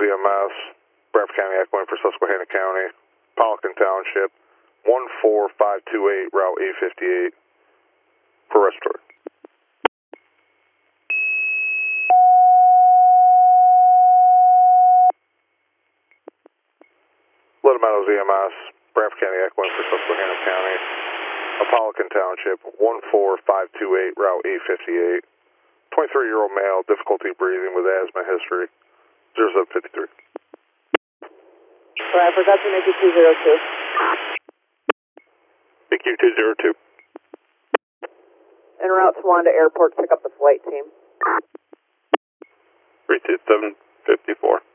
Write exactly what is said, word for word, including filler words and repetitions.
E M S, Bradford County Echoing for Susquehanna County, Pelican Township, one four five two eight, Route eight fifty-eight, for respiratory. Little Meadows E M S, Bradford County Echoing for Susquehanna County, Pelican Township, one four five two eight, Route eight fifty-eight, twenty-three-year-old male, difficulty breathing with asthma history, zero seven fifty-three. Bradford, got to make it two zero two. B Q two zero two. En route to Wanda Airport, pick up the flight team. three two seven five four.